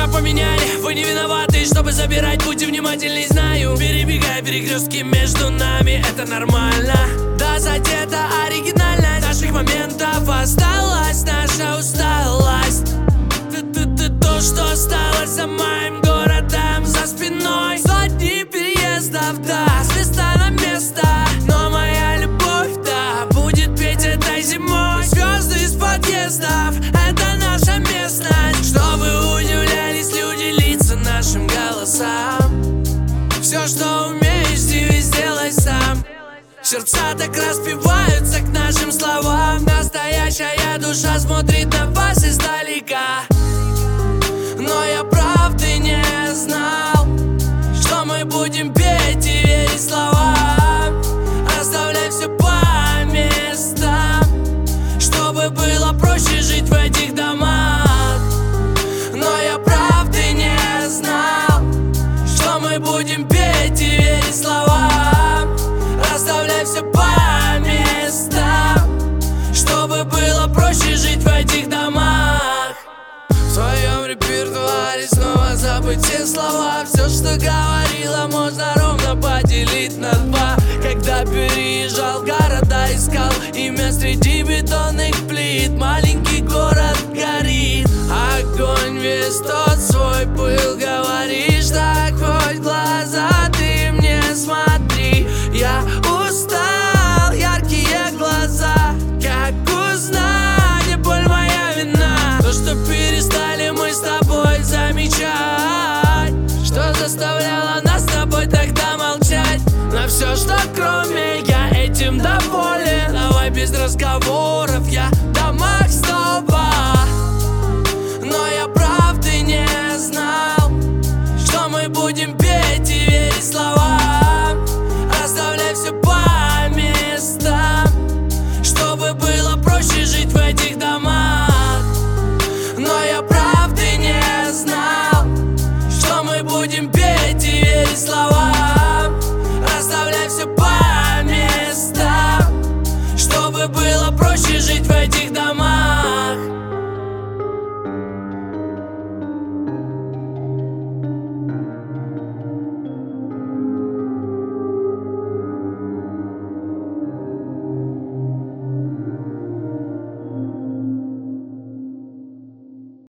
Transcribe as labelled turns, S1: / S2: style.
S1: поменяли, вы не виноваты. Чтобы забирать, будьте внимательней, знаю. Перебегая перекрестки между нами, это нормально. Да, задета оригинальность наших моментов. Осталась наша усталость. То, что осталось за моим городом, за спиной. Сотни переездов, да, с места на место. Но моя любовь, да, будет петь этой зимой. Звезды из подъездов, это наша местность. Чтобы удивлялись люди лица нашим голосам. Все, что умеешь, диви, сделай сам. Сердца так распеваются к нашим словам. Настоящая душа смотрит на вас издалека. Но я правды не знал, что мы будем петь и верить словам. Оставляй все по местам, чтобы было проще жить в этих домах. Но я правды не знал, что мы будем петь и верить словам. Оставляй все по местам, чтобы было проще жить в этих домах. В своем репертуаре снова забыть все слова. Все, что говорила, можно ровно поделить на два. Когда переезжал города, искал имя среди бетонных плит. Маленький город горит, огонь весь тот свой пыл. Говоришь, так хоть в глаза ты мне смотри. Я устал, яркие глаза, как узнать, не боль моя вина. То, что перестали мы с тобой замечать, что заставляло нас с тобой тогда молчать. На все, что кроме, я этим доволен. Давай без разговоров, я в домах с тобой.